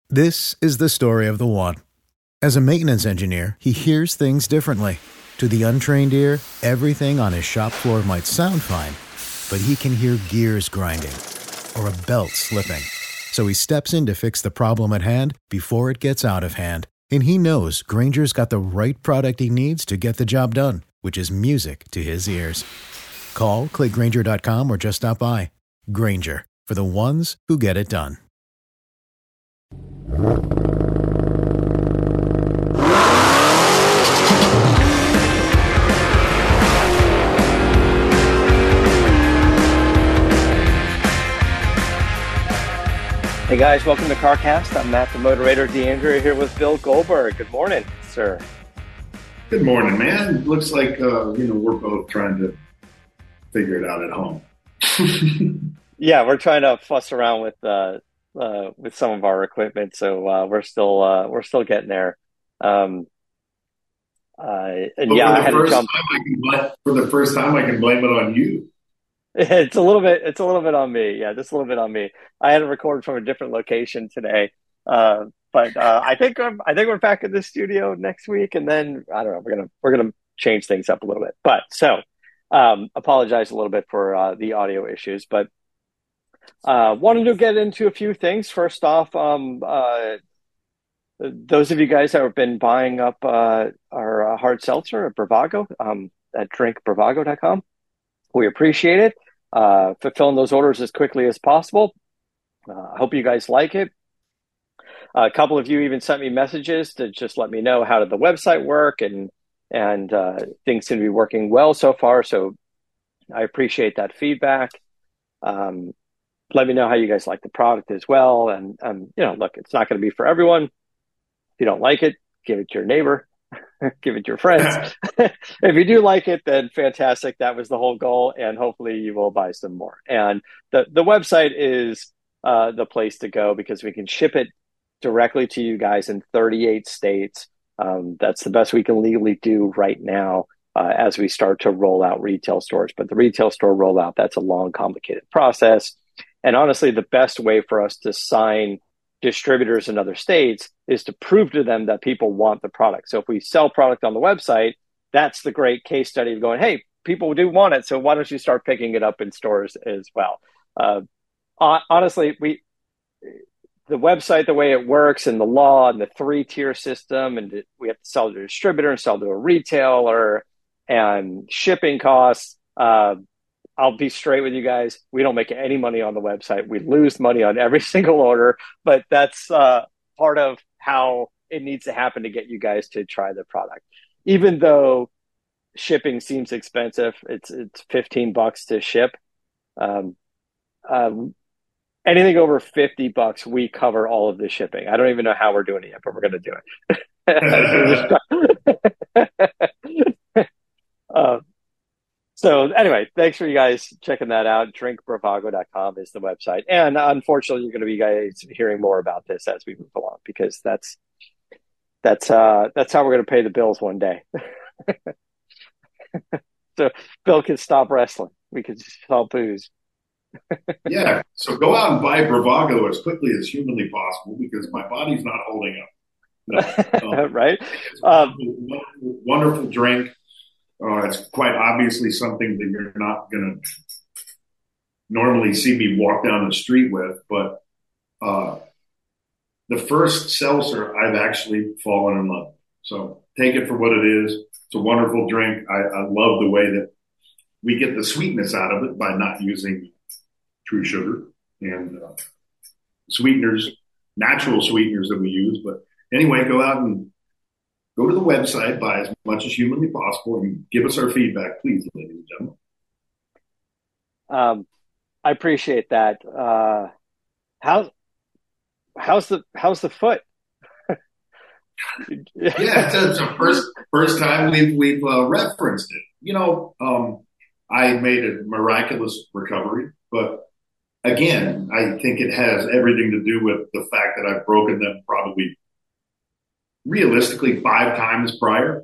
This is the story of the one. As a maintenance engineer, he hears things differently. To the untrained ear, everything on his shop floor might sound fine, but he can hear gears grinding or a belt slipping. So he steps in to fix the problem at hand before it gets out of hand. And he knows Grainger's got the right product he needs to get the job done, which is music to his ears. Call, click Grainger.com, or just stop by. Grainger, for the ones who get it done. Hey guys, welcome to CarCast. I'm Matt the Moderator DeAndrea here with Bill Goldberg. Good morning, sir. Good morning, man. Looks like we're both trying to figure it out at home. Yeah, we're trying to fuss around with some of our equipment, so we're still getting there. I had to jump. For the first time, I can blame it on you. It's a little bit on me. Yeah, just a little bit on me. I had to record from a different location today, but I think we're back in the studio next week, and then I don't know. We're gonna change things up a little bit. But apologize a little bit for the audio issues, but wanted to get into a few things. First off, those of you guys that have been buying up our hard seltzer at Bravago at drinkbravago.com. We appreciate it. Fulfilling those orders as quickly as possible. I hope you guys like it. A couple of you even sent me messages to just let me know how did the website work, and things seem to be working well so far. So I appreciate that feedback. Let me know how you guys like the product as well. And look, it's not going to be for everyone. If you don't like it, give it to your neighbor. Give it to your friends. If you do like it, then fantastic. That was the whole goal, and hopefully you will buy some more. And the website is the place to go because we can ship it directly to you guys in 38 states. That's the best we can legally do right now as we start to roll out retail stores. But the retail store rollout, that's a long, complicated process. And honestly, the best way for us to sign distributors in other states is to prove to them that people want the product. So if we sell product on the website, that's the great case study of going, hey, people do want it, so why don't you start picking it up in stores as well? Honestly, the website, the way it works, and the law and the 3-tier system, and we have to sell to a distributor and sell to a retailer, and shipping costs. I'll be straight with you guys. We don't make any money on the website. We lose money on every single order, but that's part of how it needs to happen to get you guys to try the product. Even though shipping seems expensive, it's $15 to ship. Anything over $50, we cover all of the shipping. I don't even know how we're doing it yet, but we're going to do it. So anyway, thanks for you guys checking that out. drinkbravago.com is the website. And unfortunately, you're going to be guys hearing more about this as we move along, because that's how we're going to pay the bills one day. So Bill can stop wrestling. We can just sell booze. Yeah. So go out and buy Bravago as quickly as humanly possible, because my body's not holding up. No. Right. It's a wonderful drink. It's quite obviously something that you're not going to normally see me walk down the street with, but the first seltzer, I've actually fallen in love. So take it for what it is. It's a wonderful drink. I love the way that we get the sweetness out of it by not using true sugar and sweeteners, natural sweeteners that we use. But anyway, go out and go to the website, buy as much as humanly possible, and give us our feedback, please, ladies and gentlemen. I appreciate that. How's the foot? Yeah, it's the first time we've referenced it. I made a miraculous recovery, but again, I think it has everything to do with the fact that I've broken them probably realistically 5 times prior.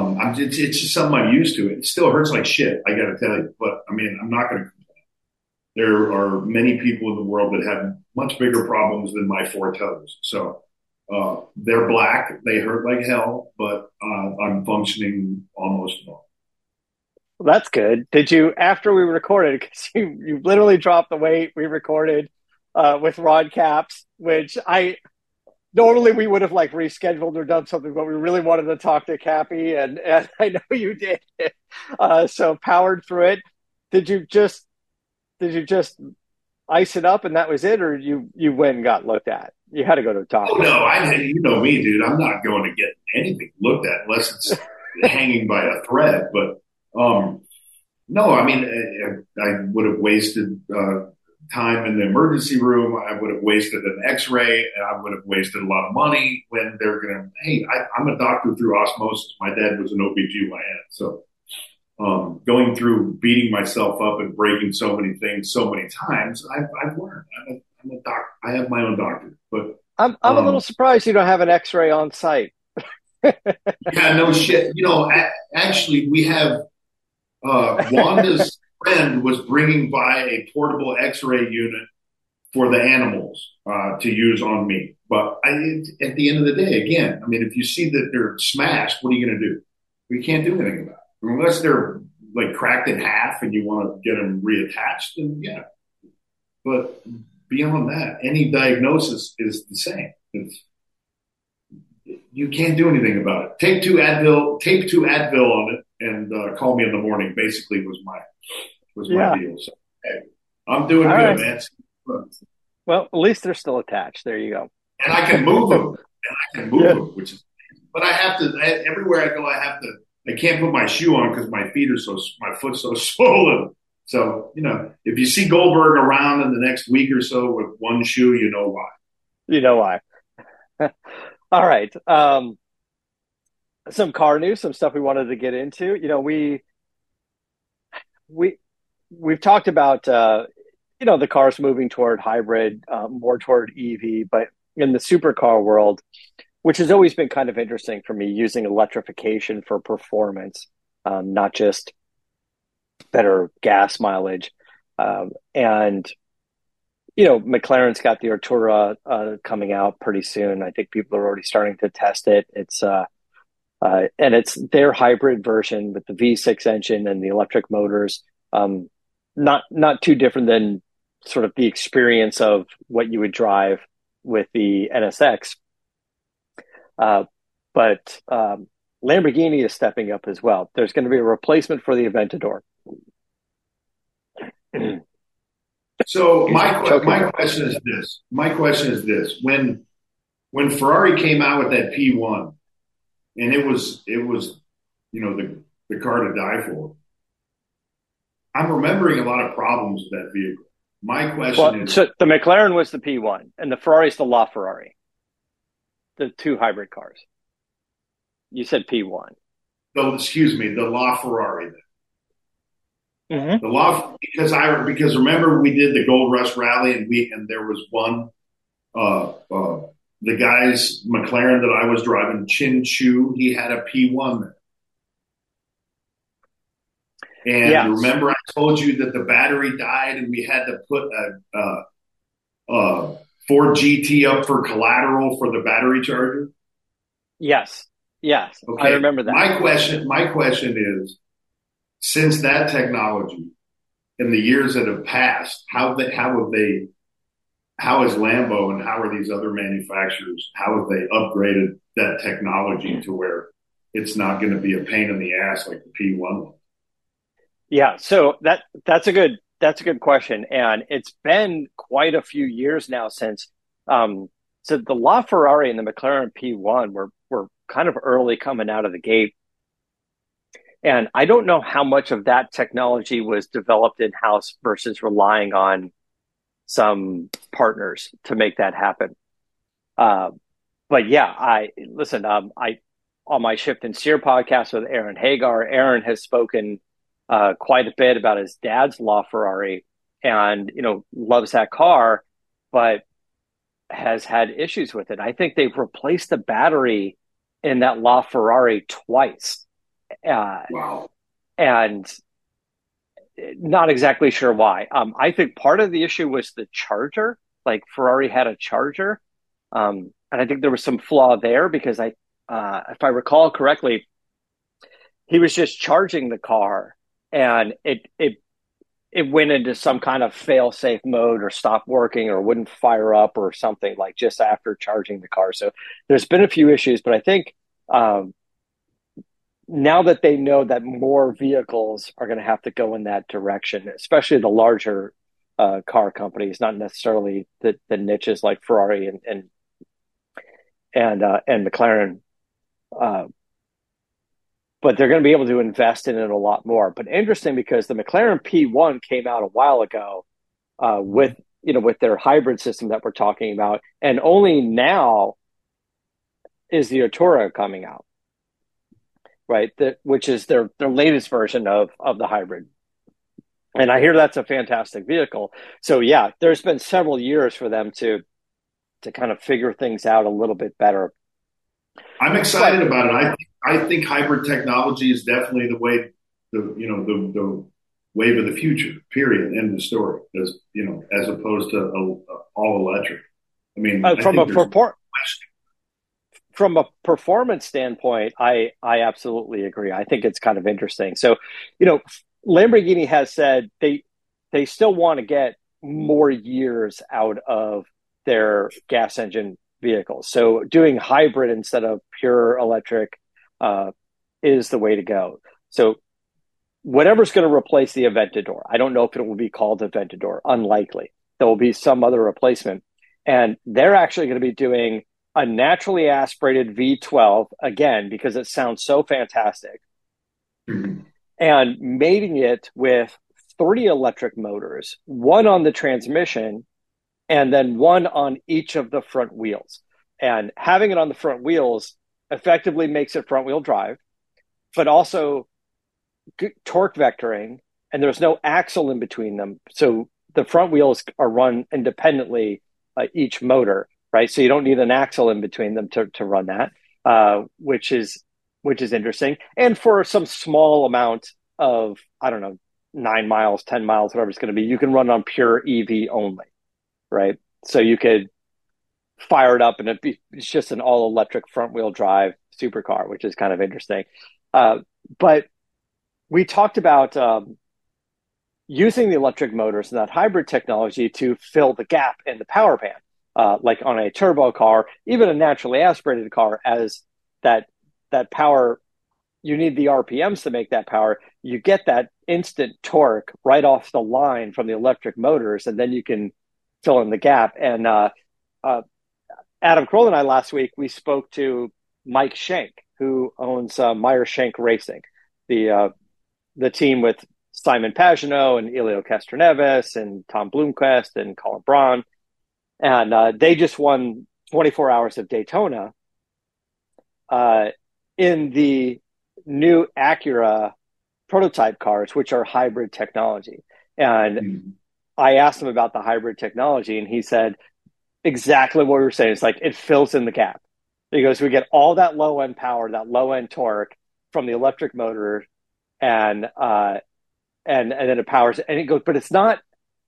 It's just something I'm used to. It still hurts like shit, I got to tell you, but I mean, I'm not going to complain. there are many people in the world that have much bigger problems than my four toes. So they're black. They hurt like hell, but I'm functioning almost normal. Well, that's good. Did you, after we recorded, because you literally dropped the weight, we recorded with Rod Caps, which normally we would have like rescheduled or done something, but we really wanted to talk to Cappy, and I know you did. So powered through it. Did you just ice it up and that was it, or you went and got looked at? You had to go to a doctor. Oh no, you know me, dude. I'm not going to get anything looked at unless it's hanging by a thread. But no, I mean, I would have wasted time in the emergency room. I would have wasted an X-ray, and I would have wasted a lot of money when they're going to. Hey, I'm a doctor through osmosis. My dad was an OBGYN, so going through beating myself up and breaking so many things so many times, I've learned. I'm a doctor. I have my own doctor, but I'm a little surprised you don't have an X-ray on site. Yeah, no shit. You know, actually, we have Wanda's friend was bringing by a portable X-ray unit for the animals to use on me. But at the end of the day, again, I mean, if you see that they're smashed, what are you going to do? We can't do anything about it unless they're like cracked in half and you want to get them reattached. Then yeah, but beyond that, any diagnosis is the same. You can't do anything about it. Tape two Advil on it, and call me in the morning. Basically, was my deal. So hey, I'm doing all good, right, man. well, at least they're still attached. There you go. And I can move them. Which is. But I have to. Everywhere I go, I have to. I can't put my shoe on because my foot's so swollen. So you know, if you see Goldberg around in the next week or so with one shoe, you know why. You know why. All right. Some car news, some stuff we wanted to get into. You know, we've talked about the cars moving toward hybrid, more toward EV, but in the supercar world, which has always been kind of interesting for me, using electrification for performance, not just better gas mileage. And McLaren's got the Artura coming out pretty soon. I think people are already starting to test it. It's and it's their hybrid version with the V6 engine and the electric motors. Not too different than sort of the experience of what you would drive with the NSX. But Lamborghini is stepping up as well. There's going to be a replacement for the Aventador. So my question is this: when Ferrari came out with that P1, and it was the car to die for. I'm remembering a lot of problems with that vehicle. My question is: so the McLaren was the P1, and the Ferrari's the LaFerrari, the two hybrid cars. You said P1. The LaFerrari. Mm-hmm. Because remember we did the Gold Rush Rally and there was one the guy's McLaren that I was driving, Chin Chu, he had a P1 there. And yes. Remember I told you that the battery died and we had to put a Ford GT up for collateral for the battery charger? Yes. Okay. I remember that. My question is, since that technology in the years that have passed, how is Lambo and how are these other manufacturers, how have they upgraded that technology to where it's not going to be a pain in the ass like the P1? Yeah, so that's a good question, and it's been quite a few years now since so the LaFerrari and the McLaren P1 were kind of early coming out of the gate. And I don't know how much of that technology was developed in-house versus relying on some partners to make that happen. But yeah, I on my Shift and Steer podcast with Aaron Hagar, Aaron has spoken quite a bit about his dad's LaFerrari and, loves that car, but has had issues with it. I think they've replaced the battery in that LaFerrari twice. Wow. And Not exactly sure why. I think part of the issue was the charger. Like Ferrari had a charger, and I think there was some flaw there because if I recall correctly, he was just charging the car, and it went into some kind of fail-safe mode or stopped working or wouldn't fire up or something like just after charging the car. So there's been a few issues, but I think now that they know that more vehicles are going to have to go in that direction, especially the larger car companies, not necessarily the niches like Ferrari and McLaren, but they're going to be able to invest in it a lot more. But interesting because the McLaren P1 came out a while ago with their hybrid system that we're talking about, and only now is the Artura coming out, right? Which is their latest version of the hybrid. And I hear that's a fantastic vehicle. So yeah, there's been several years for them to kind of figure things out a little bit better. I'm excited about it. I think hybrid technology is definitely the way, the wave of the future. Period. End of story. As opposed to all electric. I mean, from a performance standpoint, I absolutely agree. I think it's kind of interesting. So, Lamborghini has said they still want to get more years out of their gas engine vehicles. So doing hybrid instead of pure electric is the way to go. So whatever's going to replace the Aventador, I don't know if it will be called Aventador, unlikely. There will be some other replacement. And they're actually going to be doing a naturally aspirated V12, again, because it sounds so fantastic, and mating it with 3 electric motors, 1 on the transmission, and then 1 on each of the front wheels. And having it on the front wheels effectively makes it front wheel drive, but also torque vectoring, and there's no axle in between them. So the front wheels are run independently, each motor, right? So you don't need an axle in between them to run that, which is interesting. And for some small amount of, 9 miles, 10 miles, whatever it's going to be, you can run on pure EV only, right? So you could fire it up and it's just an all electric front wheel drive supercar, which is kind of interesting. But we talked about using the electric motors and that hybrid technology to fill the gap in the power band, like on a turbo car, even a naturally aspirated car, as that power, you need the RPMs to make that power. You get that instant torque right off the line from the electric motors, and then you can fill in the gap. And Adam Kroll and I last week, we spoke to Mike Shank, who owns Meyer Shank Racing, the team with Simon Pagenaud and Elio Castroneves and Tom Bloomquist and Colin Braun. And they just won 24 Hours of Daytona in the new Acura prototype cars, which are hybrid technology. And I asked him about the hybrid technology, and he said exactly what we were saying. It's like it fills in the gap. He goes, we get all that low end power, that low end torque from the electric motor, and then it powers. And he goes, but it's not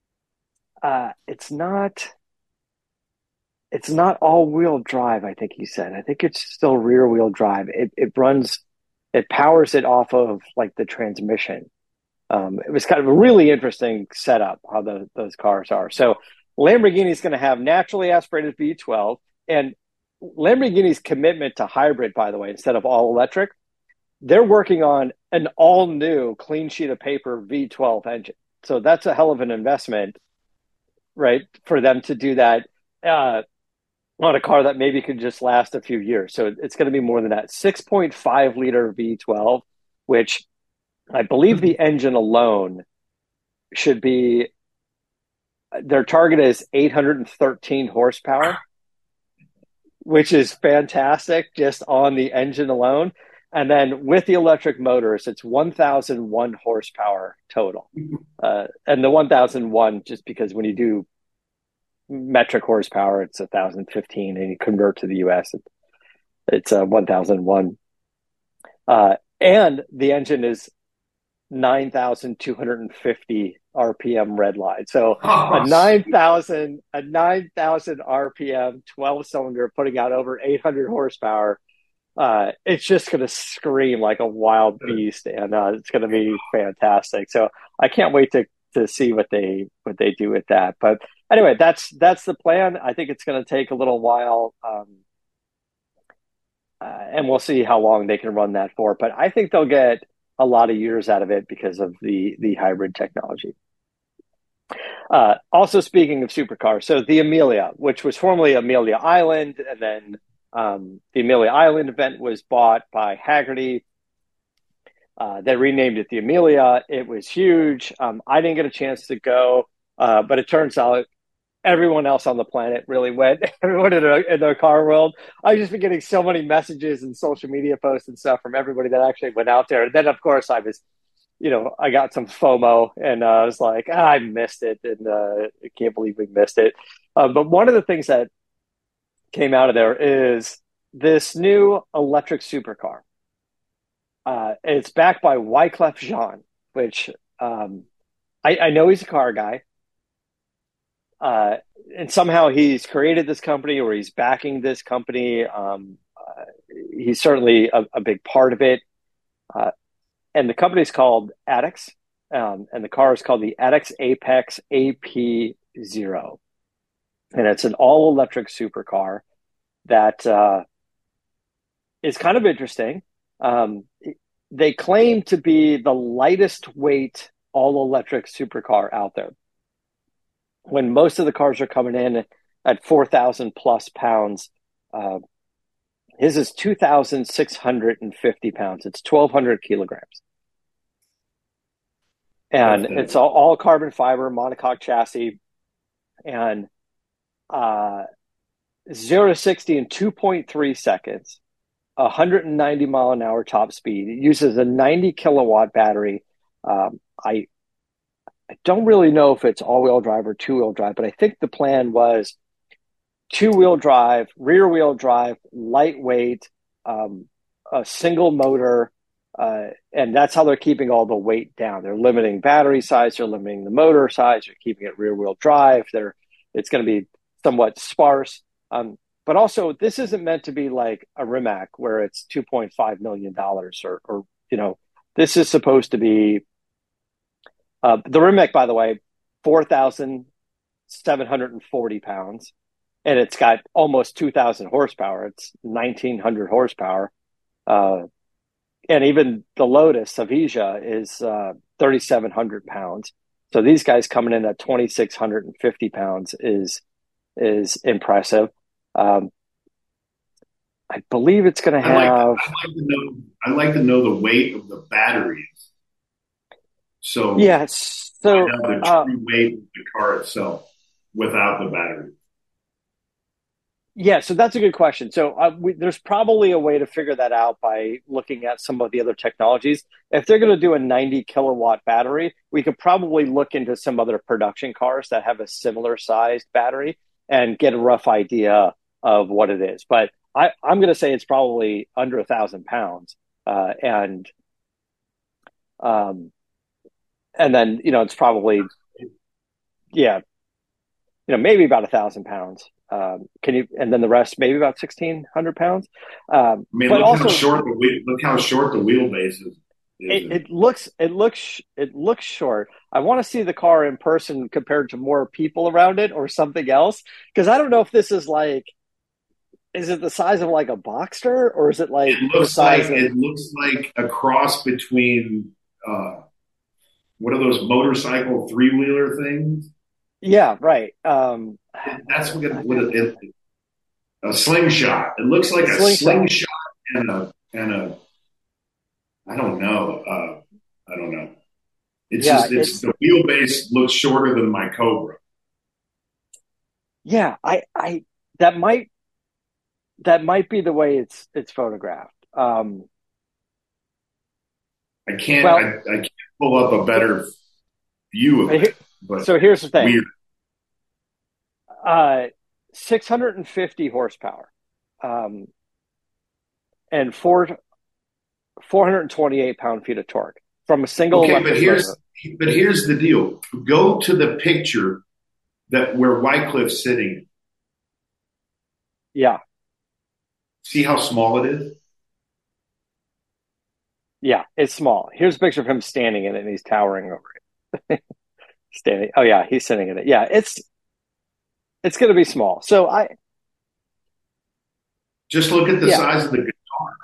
all wheel drive. I think he said. I think it's still rear wheel drive. It powers it off of like the transmission. It was kind of a really interesting setup how those cars are. So Lamborghini is going to have naturally aspirated V12, and Lamborghini's commitment to hybrid, by the way, instead of all electric, they're working on an all new clean sheet of paper V12 engine. So that's a hell of an investment, right? For them to do that on a car that maybe could just last a few years. So it's going to be more than that. 6.5 liter V12, which I believe the engine alone should be, their target is 813 horsepower, which is fantastic just on the engine alone. And then with the electric motors, it's 1,001 horsepower total. And the 1,001, just because when you do metric horsepower, it's 1,015, and you convert to the US, it's 1,001. And the engine is 9,250 RPM red line. So Oh, 9,000 RPM 12 cylinder putting out over 800 horsepower. It's just going to scream like a wild beast, and it's going to be fantastic. So I can't wait to see what they do with that. But anyway, that's the plan. I think it's going to take a little while, and we'll see how long they can run that for. But I think they'll get a lot of years out of it because of the hybrid technology. Also, speaking of supercars, so the Amelia, which was formerly Amelia Island, and then the Amelia Island event was bought by Hagerty. They renamed it the Amelia. It was huge. I didn't get a chance to go, but it turns out everyone else on the planet really went. Everyone in the car world. I've just been getting so many messages and social media posts and stuff from everybody that actually went out there. And then, of course, I got some FOMO, and I was like, I missed it, and I can't believe we missed it. But one of the things that came out of there is this new electric supercar. It's backed by Wyclef Jean, which I know he's a car guy. And somehow he's created this company, or he's backing this company. He's certainly a big part of it. And the company is called Addex, and the car is called the Addex Apex AP0. And it's an all-electric supercar that is kind of interesting. They claim to be the lightest weight all-electric supercar out there, when most of the cars are coming in at 4,000 plus pounds. His is 2,650 pounds. It's 1,200 kilograms. And it's all carbon fiber, monocoque chassis. And 0 to 60 in 2.3 seconds, 190 mile an hour top speed. It uses a 90 kilowatt battery. I don't really know if it's all-wheel drive or two-wheel drive, but I think the plan was two-wheel drive, rear-wheel drive, lightweight, a single motor, and that's how they're keeping all the weight down. They're limiting battery size, they're limiting the motor size, they're keeping it rear-wheel drive. It's going to be somewhat sparse. But also, this isn't meant to be like a Rimac where it's $2.5 million or this is supposed to be the Rimac, by the way, 4,740 pounds, and it's got almost 2,000 horsepower. It's 1,900 horsepower. And even the Lotus Avija is 3,700 pounds. So these guys coming in at 2,650 pounds is impressive. I believe it's going to have. I'd like to know the weight of the batteries. So yes, so the true weight of the car itself without the battery. Yeah, so that's a good question. So there's probably a way to figure that out by looking at some of the other technologies. If they're going to do a 90 kilowatt battery, we could probably look into some other production cars that have a similar sized battery and get a rough idea of what it is. But I'm going to say it's probably under 1,000 pounds, and then it's probably maybe about 1,000 pounds. And then the rest maybe about 1,600 pounds. Look how short the wheelbase is. It looks short. I want to see the car in person compared to more people around it or something else, because I don't know if this is like, is it the size of like a Boxster, or is it like it looks like a cross between what are those motorcycle 3-wheeler things? Yeah, right. That's what a slingshot. It looks like a slingshot and a I don't know. It's the wheelbase looks shorter than my Cobra. Yeah, I that might be the way it's photographed. I can't pull up a better view of it. But so here's the thing. Weird. 650 horsepower, and 428 pound-feet of torque. from a single Okay, electric motor. but here's the deal. Go to the picture where Wycliffe's sitting. Yeah. See how small it is? Yeah, it's small. Here's a picture of him standing in it, and he's towering over it. Standing. Oh yeah, he's sitting in it. Yeah, it's going to be small. So just look at the size of the guitar.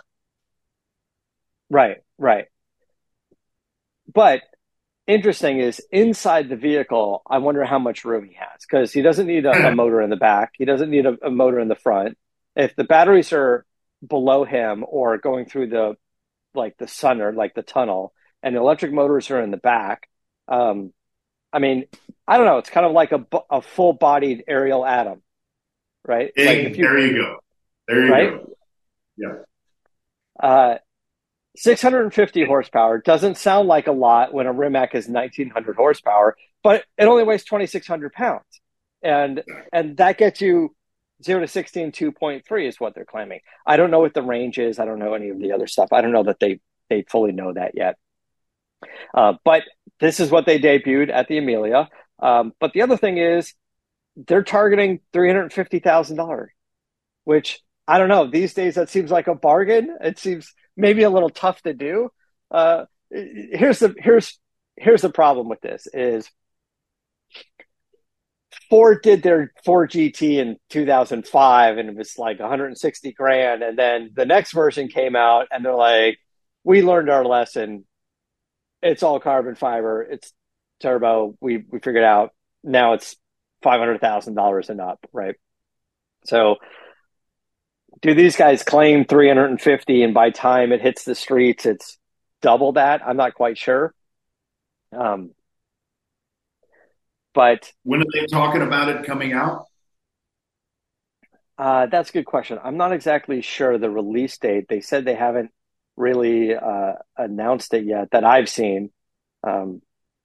Right. But interesting is inside the vehicle, I wonder how much room he has, because he doesn't need a motor in the back. He doesn't need a motor in the front. If the batteries are below him or going through the sun or like the tunnel, and the electric motors are in the back, I mean, I don't know. It's kind of like a full-bodied Ariel Atom, right? There you go. There you go. Yeah. 650 horsepower doesn't sound like a lot when a Rimac is 1,900 horsepower, but it only weighs 2,600 pounds, and that gets you 0 to 60 in 2.3 is what they're claiming. I don't know what the range is. I don't know any of the other stuff. I don't know that they fully know that yet. But this is what they debuted at the Amelia. But the other thing is they're targeting $350,000, which I don't know. These days, that seems like a bargain. It seems maybe a little tough to do. Here's the problem with this is Ford did their Ford GT in 2005, and it was like 160 grand. And then the next version came out, and they're like, "We learned our lesson. It's all carbon fiber. It's turbo. We figured out. Now it's $500,000 and up, right?" So, do these guys claim 350, and by time it hits the streets, it's double that? I'm not quite sure. But when are they talking about it coming out? That's a good question. I'm not exactly sure the release date. They said they haven't really announced it yet that I've seen. But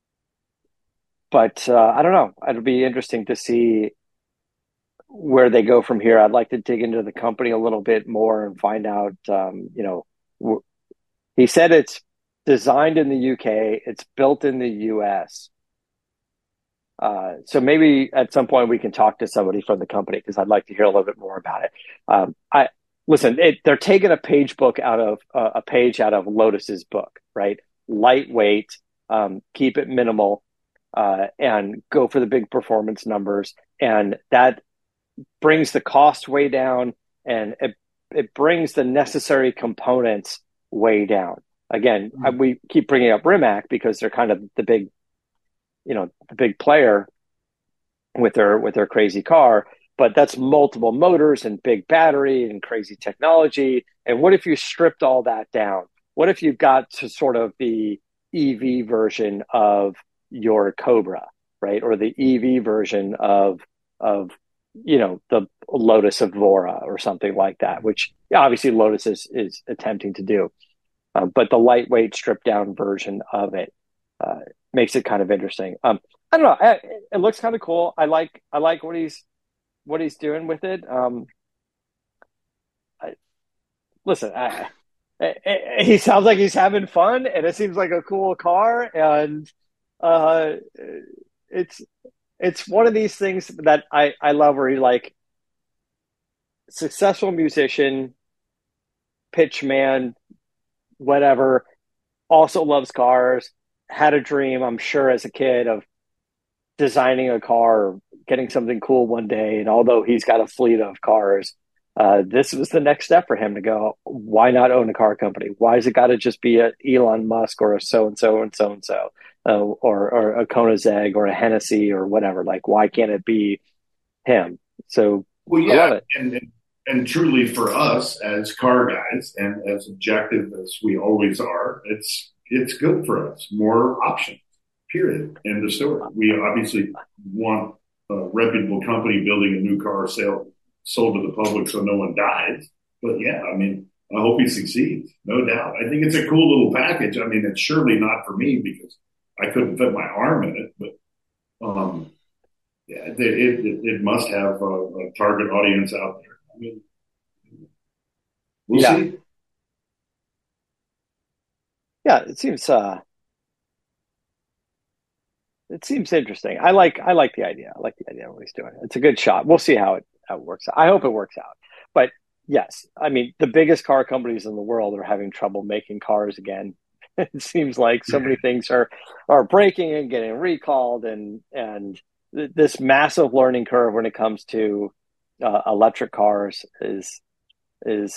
I don't know. It'll be interesting to see where they go from here. I'd like to dig into the company a little bit more and find out, he said it's designed in the UK, it's built in the US. So maybe at some point we can talk to somebody from the company, because I'd like to hear a little bit more about it. They're taking a page out of Lotus's book, right? Lightweight, keep it minimal, and go for the big performance numbers. And that brings the cost way down, and it brings the necessary components way down. Again, we keep bringing up Rimac because they're kind of the big player with their crazy car, but that's multiple motors and big battery and crazy technology. And what if you stripped all that down? What if you got to sort of the EV version of your Cobra, right? Or the EV version of the Lotus Evora or something like that, which obviously Lotus is attempting to do. But the lightweight stripped down version of it makes it kind of interesting. I don't know. It looks kind of cool. I like what he's doing with it. He sounds like he's having fun, and it seems like a cool car. And it's one of these things that I love, where he like successful musician, pitch man, whatever, also loves cars, had a dream, I'm sure, as a kid of designing a car or getting something cool one day. And although he's got a fleet of cars, this was the next step for him to go, why not own a car company? Why has it got to just be a Elon Musk or a so-and-so and so-and-so, or a Koenigsegg or a Hennessy or whatever? Like, why can't it be him? So well, yeah, I love it. And truly for us as car guys, and as objective as we always are, it's good for us. More options, period. End of story. We obviously want a reputable company building a new car sold to the public so no one dies. But yeah, I mean, I hope he succeeds, no doubt. I think it's a cool little package. I mean, it's surely not for me because I couldn't fit my arm in it, but yeah, it must have a target audience out there. I mean, we'll see. Yeah, it seems it seems interesting. I like the idea. I like the idea of what he's doing. It's a good shot. We'll see how it works out. I hope it works out. But yes, I mean, the biggest car companies in the world are having trouble making cars again. It seems like so many things are breaking and getting recalled, and this massive learning curve when it comes to electric cars is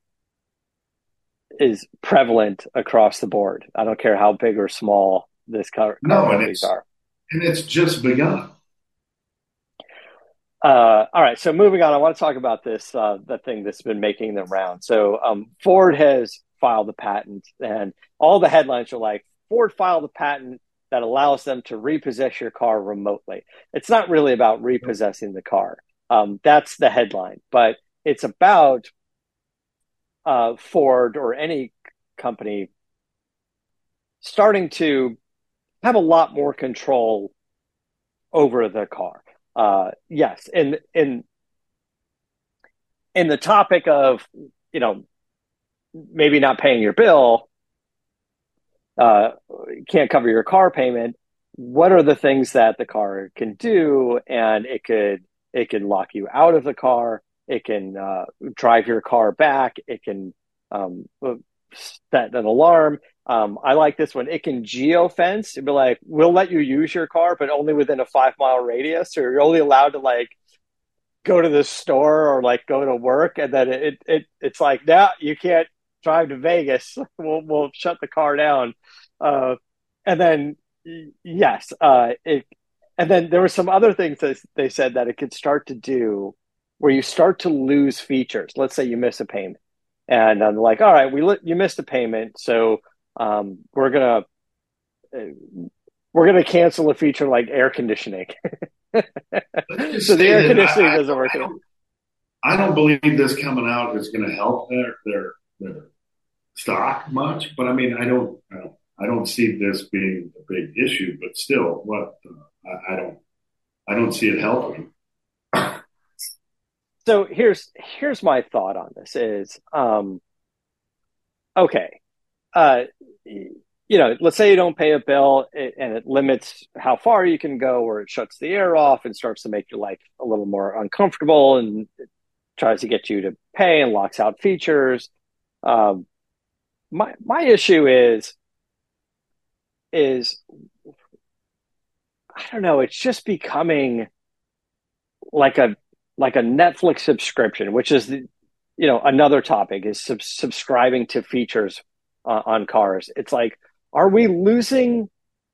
prevalent across the board. I don't care how big or small this car companies are. And it's just begun. All right, so moving on, I want to talk about this the thing that's been making the round. So Ford has filed a patent, and all the headlines are like, Ford filed a patent that allows them to repossess your car remotely. It's not really about repossessing the car. That's the headline, but it's about Ford or any company starting to have a lot more control over the car. Yes, in the topic of, maybe not paying your bill, can't cover your car payment. What are the things that the car can do? And it can lock you out of the car. It can drive your car back. It can set an alarm. I like this one. It can geofence. It'd be like, we'll let you use your car, but only within a 5-mile radius, or you're only allowed to like go to the store or like go to work. And then it's like, now you can't drive to Vegas. We'll shut the car down. And then, yes, and then there were some other things that they said that it could start to do where you start to lose features. Let's say you miss a payment, and I'm like, all right, you missed a payment, so we're gonna cancel a feature like air conditioning. So the air conditioning doesn't work. I don't believe this coming out is going to help their stock much, but I mean, I don't see this being a big issue. But still, I don't see it helping. So here's my thought on this is, okay, let's say you don't pay a bill and it limits how far you can go, or it shuts the air off and starts to make your life a little more uncomfortable and it tries to get you to pay and locks out features. My issue is I don't know, it's just becoming like a Netflix subscription, which is another topic is subscribing to features on cars. It's like, are we losing?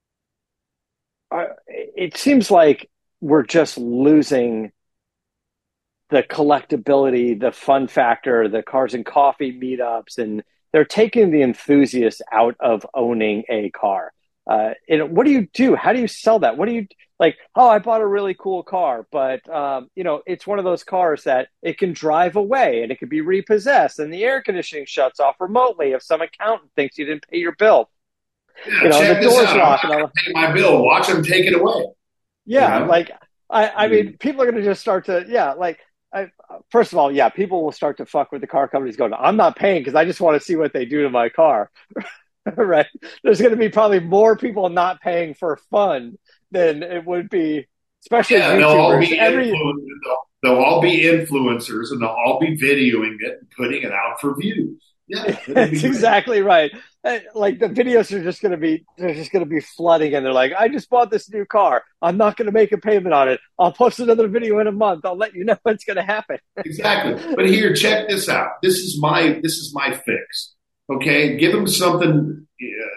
It seems like we're just losing the collectability, the fun factor, the cars and coffee meetups, and they're taking the enthusiast out of owning a car. What do you do? How do you sell that? What do you like? Oh, I bought a really cool car, but it's one of those cars that it can drive away and it can be repossessed, and the air conditioning shuts off remotely if some accountant thinks you didn't pay your bill. Yeah, the door's locked. I'm not gonna pay my bill. Watch them take it away. Yeah, I mean, people are going to just start to first of all, people will start to fuck with the car companies going, I'm not paying because I just want to see what they do to my car. Right. There's going to be probably more people not paying for fun than it would be, especially YouTubers. They'll all be influencers and they'll all be videoing it and putting it out for views. Yeah, that's exactly right. Like the videos are just going to be flooding, and they're like, I just bought this new car. I'm not going to make a payment on it. I'll post another video in a month. I'll let you know what's going to happen. Exactly. But here, check this out. This is my fix. Okay, give them something.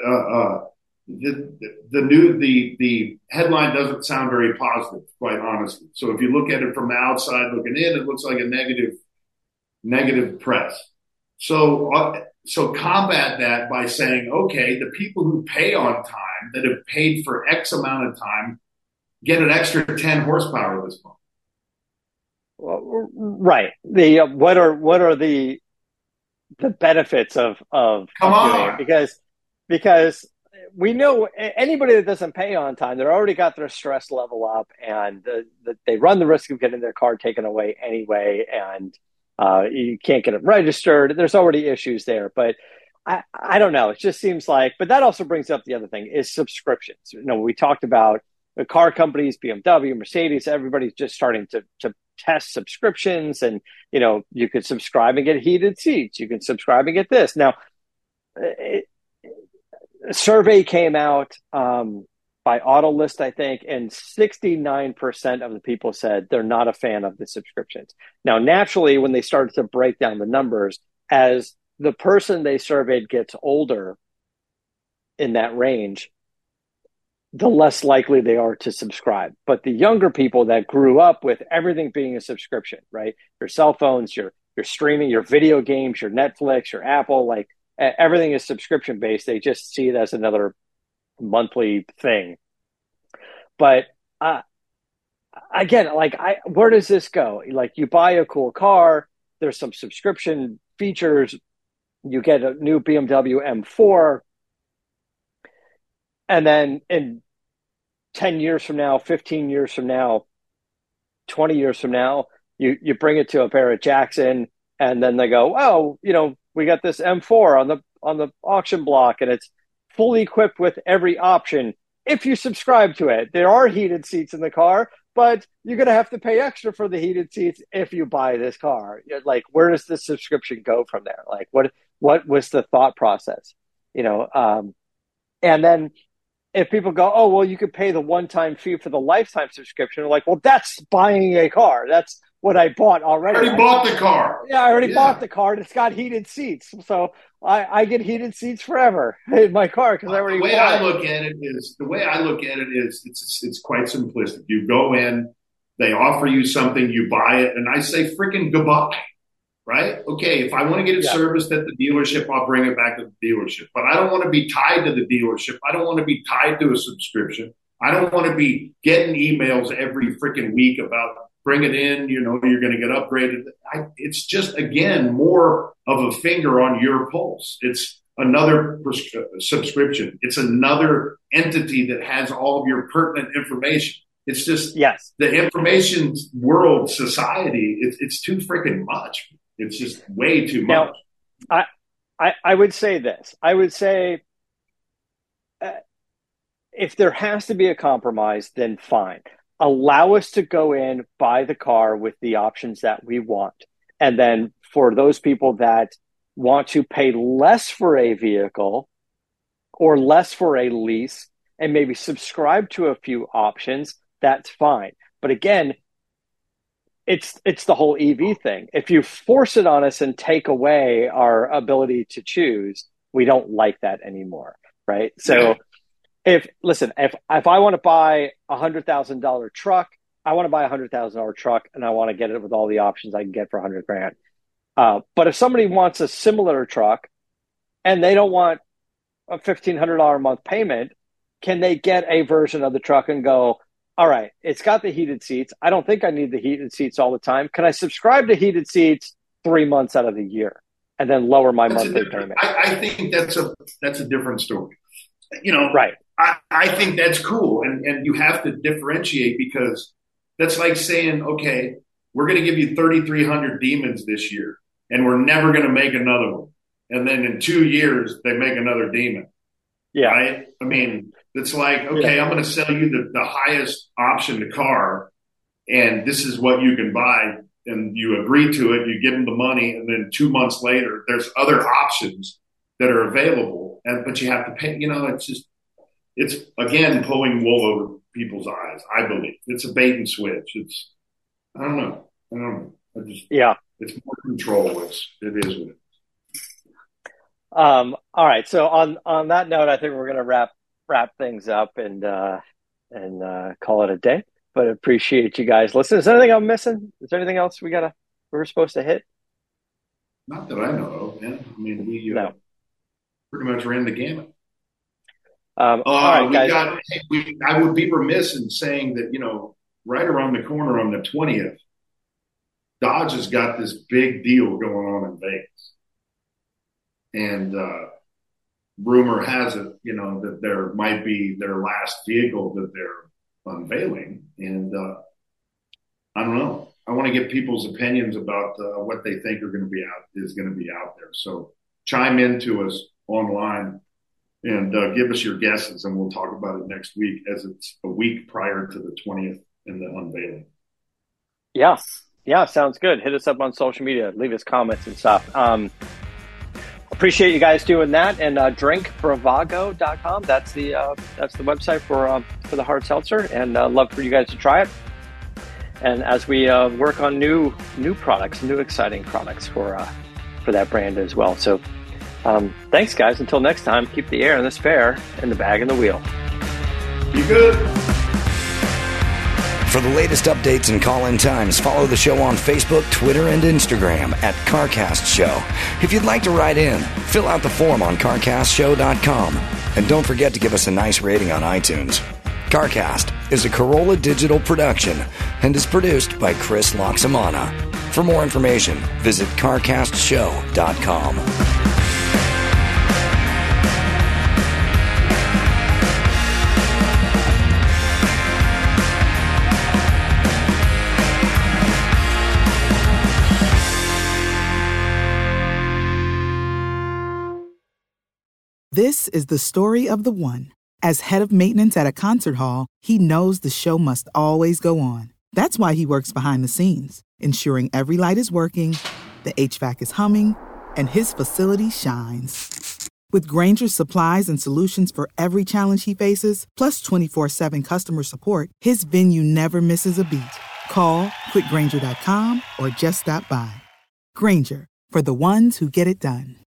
The headline doesn't sound very positive, quite honestly. So if you look at it from the outside looking in, it looks like a negative press. So combat that by saying, okay, the people who pay on time, that have paid for X amount of time, get an extra 10 horsepower this month. Well, right. What are the benefits of doing it? Because we know anybody that doesn't pay on time, they're already got their stress level up, and they run the risk of getting their car taken away anyway, and you can't get it registered. There's already issues there, but I don't know. It just seems like, but that also brings up the other thing is subscriptions. We talked about the car companies, BMW, Mercedes, everybody's just starting to test subscriptions, and you could subscribe and get heated seats. You can subscribe and get this. Now, a survey came out by Autolist, I think, and 69% of the people said they're not a fan of the subscriptions. Now, naturally, when they started to break down the numbers, as the person they surveyed gets older in that range, the less likely they are to subscribe. But the younger people that grew up with everything being a subscription, right? Your cell phones, your streaming, your video games, your Netflix, your Apple, like everything is subscription based. They just see it as another monthly thing. But again, like where does this go? Like you buy a cool car, there's some subscription features, you get a new BMW M4, and then in 10 years from now, 15 years from now, 20 years from now, you bring it to a Barrett-Jackson, and then they go, oh, we got this M4 on the auction block, and it's fully equipped with every option. If you subscribe to it, there are heated seats in the car, but you're going to have to pay extra for the heated seats if you buy this car. Like, where does the subscription go from there? Like, what was the thought process? And then if people go, oh, well, you could pay the one-time fee for the lifetime subscription, they're like, well, that's buying a car. That's what I bought already. I already bought the car. Yeah, I already bought the car, and it's got heated seats. So I get heated seats forever in my car because I already bought it. The way I look at it is it's quite simplistic. You go in, they offer you something, you buy it, and I say freaking goodbye. Right? Okay, if I want to get it serviced at the dealership, I'll bring it back to the dealership. But I don't want to be tied to the dealership. I don't want to be tied to a subscription. I don't want to be getting emails every freaking week about bring it in, you're going to get upgraded. It's just, again, more of a finger on your pulse. It's another subscription. It's another entity that has all of your pertinent information. It's just the information world society. It's too freaking much. It's just way too much. Now, I would say this. I would say if there has to be a compromise, then fine. Allow us to go in, buy the car with the options that we want. And then for those people that want to pay less for a vehicle or less for a lease and maybe subscribe to a few options, that's fine. But again, it's the whole EV thing. If you force it on us and take away our ability to choose, we don't like that anymore, right? So if I want to buy $100,000 truck, I want to buy $100,000 truck, and I want to get it with all the options I can get for $100,000. But if somebody wants a similar truck and they don't want a $1,500 a month payment, can they get a version of the truck and go, all right, it's got the heated seats. I don't think I need the heated seats all the time. Can I subscribe to heated seats 3 months out of the year and then lower my monthly payment? I think that's a different story. Right. I think that's cool. And you have to differentiate, because that's like saying, okay, we're going to give you 3,300 demons this year, and we're never going to make another one. And then in 2 years, they make another demon. Yeah. Right? I mean, it's like, okay, I'm going to sell you the highest option car, and this is what you can buy. And you agree to it, you give them the money, and then 2 months later, there's other options that are available, but you have to pay. It's again pulling wool over people's eyes. I believe it's a bait and switch. I don't know. It's more control. It is what it is. All right. So on that note, I think we're going to wrap things up and call it a day. But appreciate you guys listening. Is there anything I'm missing? Is there anything else we're supposed to hit? Not that I know of, man. I mean, we pretty much ran the gamut. All right, guys. I would be remiss in saying that, right around the corner on the 20th, Dodge has got this big deal going on in Vegas. And rumor has it, that there might be their last vehicle that they're unveiling. And I don't know. I want to get people's opinions about what they think is going to be out there. So chime in to us online and give us your guesses, and we'll talk about it next week, as it's a week prior to the 20th and the unveiling. Yeah. Yeah, sounds good. Hit us up on social media. Leave us comments and stuff. Appreciate you guys doing that. And drinkbravago.com. That's the website for the hard seltzer. And love for you guys to try it. And as we work on new products, new exciting products for that brand as well. So thanks, guys. Until next time, keep the air in the spare and the bag in the wheel. Be good. For the latest updates and call-in times, follow the show on Facebook, Twitter, and Instagram at CarCast Show. If you'd like to write in, fill out the form on CarCastShow.com. And don't forget to give us a nice rating on iTunes. CarCast is a Corolla Digital production and is produced by Chris Loxamana. For more information, visit CarCastShow.com. This is the story of the one. As head of maintenance at a concert hall, he knows the show must always go on. That's why he works behind the scenes, ensuring every light is working, the HVAC is humming, and his facility shines. With Grainger's supplies and solutions for every challenge he faces, plus 24/7 customer support, his venue never misses a beat. Call quickgrainger.com or just stop by. Grainger, for the ones who get it done.